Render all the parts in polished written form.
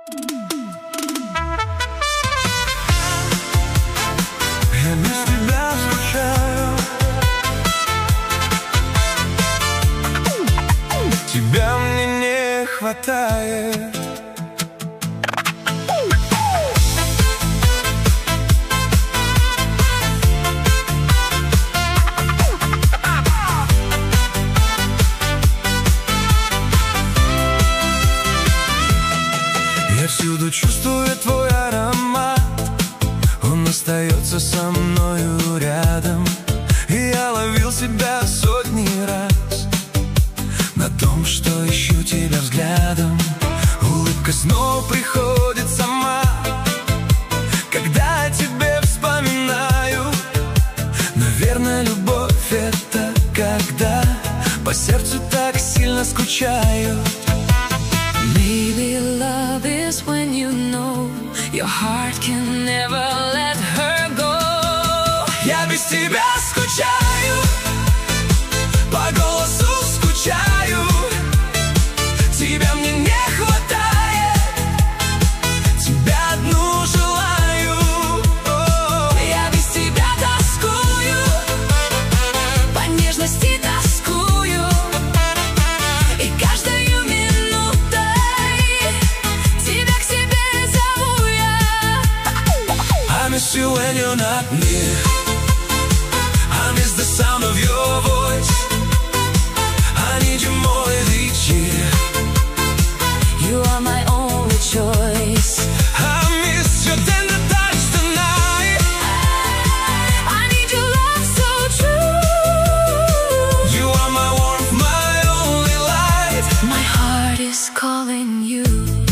Я без тебя скучаю, тебя мне не хватает. Я всюду чувствую твой аромат, он остается со мною рядом. И я ловил себя сотни раз на том, что ищу тебя взглядом. Улыбка снова приходит сама, когда о тебе вспоминаю. Наверное, любовь — это когда по сердцу так сильно скучаю. Maybe love is when you know your heart can never let her go. Я без тебя скучаю, по голосу скучаю, тебя мне не хватает, тебя одну желаю. Я без тебя тоскую, по нежности тоскую, и каждую минутой тебя к себе зову я. I miss you when you're not near, I miss the sound of your voice, I need you more with each year. You are my only choice. I miss your tender touch tonight, I need your love so true. you are my warmth, my only light. My heart is calling you.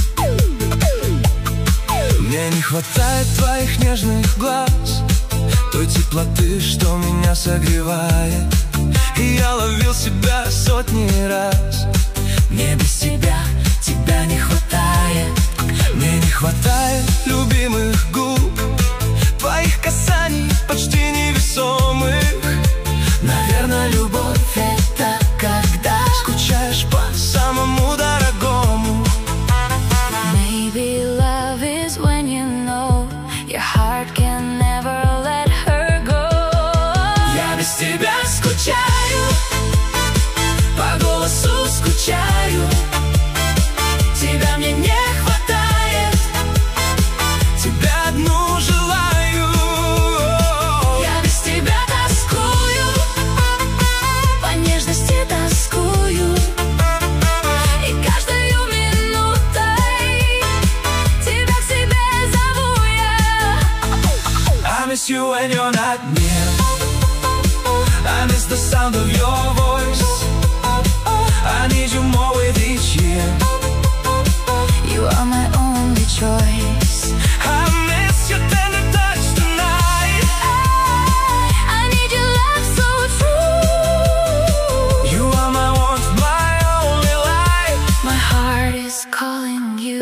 Мне не хватает твоих нежных глаз, той теплоты, что меня согревает. И я ловил себя сотни раз. Мне без тебя, тебя не хватает. Мне не хватает любимых губ, твоих касаний почти невесомых. Наверное, любовь — это когда Скучаешь по самому дорогому. Maybe love is when you know your heart can never let her go. Я без тебя скучаю, по голосу скучаю, тебя мне не хватает, тебя одну желаю. Я без тебя тоскую, по нежности тоскую, и каждую минутой тебя к себе зову я. I miss you when you're not near, I miss the sound of your voice, I need you more with each year. You are my only choice. I miss your tender touch tonight, I need your love so true. you are my warmth, my only light. My heart is calling you.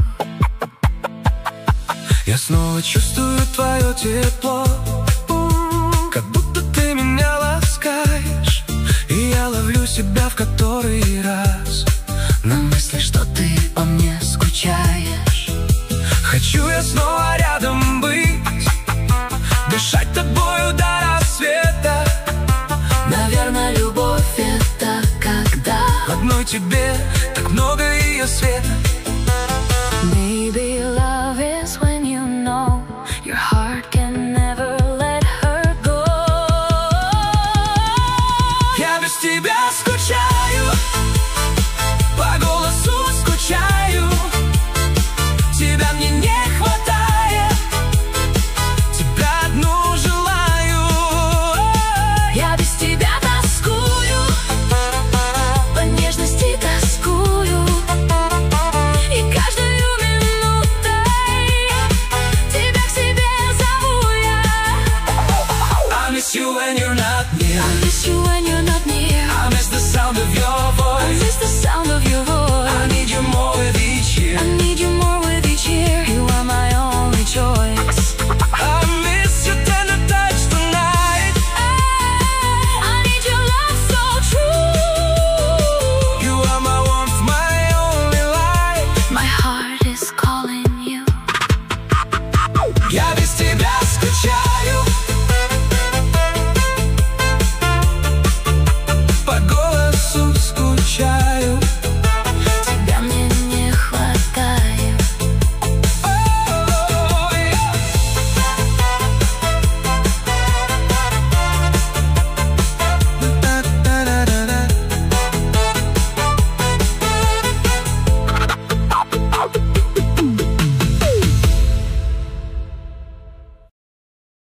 Я снова чувствую твое тепло, как будто ты меня ласкаешь. И я ловлю себя в который раз На мысли, что ты по мне скучаешь. хочу я снова рядом быть, дышать тобою до рассвета. Наверное, любовь — это когда В одной тебе так много ее света.